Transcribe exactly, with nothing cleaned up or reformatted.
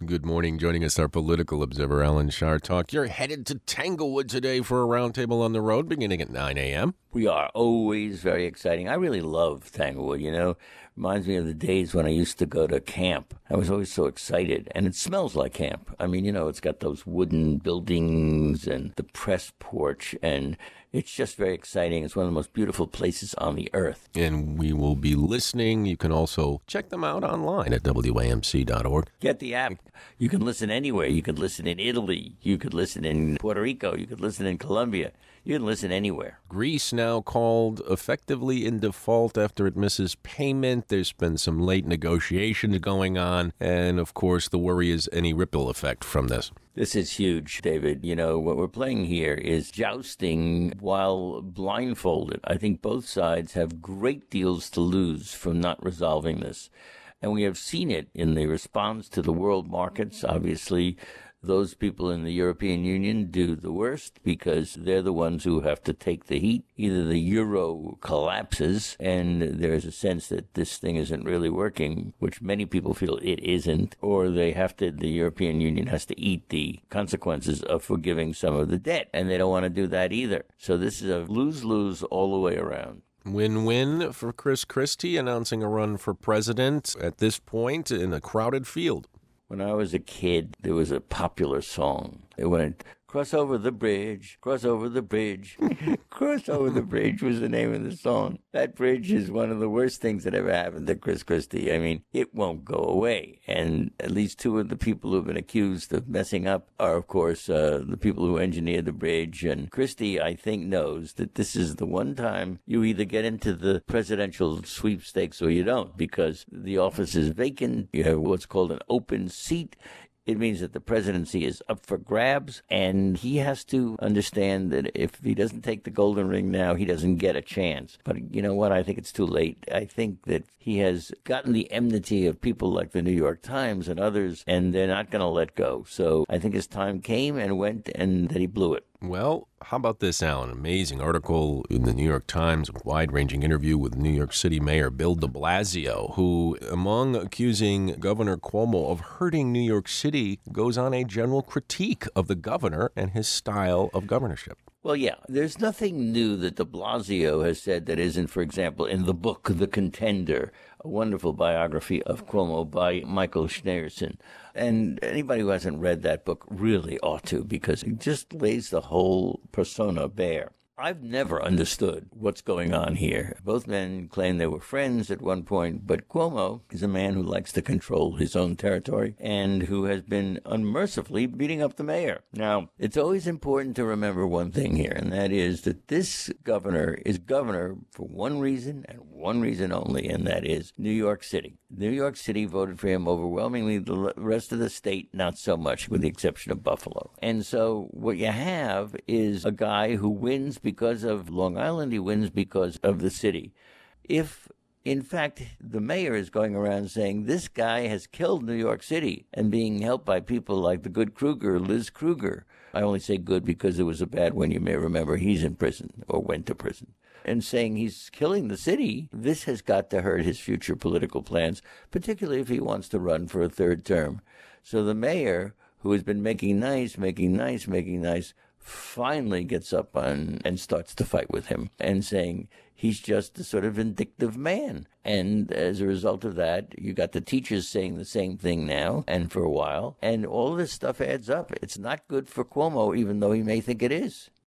Good morning. Joining us, our political observer, Alan Chartock. You're headed to Tanglewood today for a roundtable on the road beginning at nine a.m. We are always very exciting. I really love Tanglewood, you know. Reminds me of the days when I used to go to camp. I was always so excited. And it smells like camp. I mean, you know, it's got those wooden buildings and the press porch, and it's just very exciting. It's one of the most beautiful places on the earth. And we will be listening. You can also check them out online at W A M C dot org. Get the app. You can listen anywhere. You could listen in Italy. You could listen in Puerto Rico. You could listen in Colombia. You can listen anywhere. Greece now called effectively in default after it misses payment. There's been some late negotiations going on. And, of course, the worry is any ripple effect from this. This is huge, David. You know, what we're playing here is jousting while blindfolded. I think both sides have great deals to lose from not resolving this. And we have seen it in the response to the world markets. Obviously, those people in the European Union do the worst because they're the ones who have to take the heat. Either the euro collapses and there's a sense that this thing isn't really working, which many people feel it isn't, or they have to, the European Union has to eat the consequences of forgiving some of the debt, and they don't want to do that either. So this is a lose-lose all the way around. Win-win for Chris Christie announcing a run for president at this point in a crowded field. When I was a kid, there was a popular song. It went, cross over the bridge, cross over the bridge. Cross over the bridge was the name of the song. That bridge is one of the worst things that ever happened to Chris Christie. I mean, it won't go away. And at least two of the people who have been accused of messing up are, of course, uh, the people who engineered the bridge. And Christie, I think, knows that this is the one time you either get into the presidential sweepstakes or you don't, because the office is vacant. You have what's called an open seat. It means that the presidency is up for grabs, and he has to understand that if he doesn't take the golden ring now, he doesn't get a chance. But you know what? I think it's too late. I think that he has gotten the enmity of people like the New York Times and others, and they're not going to let go. So I think his time came and went, and that he blew it. Well, how about this, Alan? Amazing article in the New York Times, a wide-ranging interview with New York City Mayor Bill de Blasio, who, among accusing Governor Cuomo of hurting New York City, goes on a general critique of the governor and his style of governorship. Well, yeah, there's nothing new that de Blasio has said that isn't, for example, in the book The Contender, a wonderful biography of Cuomo by Michael Schneerson. And anybody who hasn't read that book really ought to, because it just lays the whole persona bare. I've never understood what's going on here. Both men claim they were friends at one point, but Cuomo is a man who likes to control his own territory and who has been unmercifully beating up the mayor. Now, it's always important to remember one thing here, and that is that this governor is governor for one reason and one reason only, and that is New York City. New York City voted for him overwhelmingly. The rest of the state, not so much, with the exception of Buffalo. And so what you have is a guy who wins because of Long Island. He wins because of the city. If, in fact, the mayor is going around saying this guy has killed New York City and being helped by people like the good Kruger, Liz Kruger. I only say good because it was a bad one. You may remember he's in prison or went to prison. And saying he's killing the city, this has got to hurt his future political plans, particularly if he wants to run for a third term. So the mayor, who has been making nice, making nice, making nice, finally gets up on and starts to fight with him and saying he's just a sort of vindictive man. And as a result of that, you got the teachers saying the same thing now and for a while. And all this stuff adds up. It's not good for Cuomo, even though he may think it is.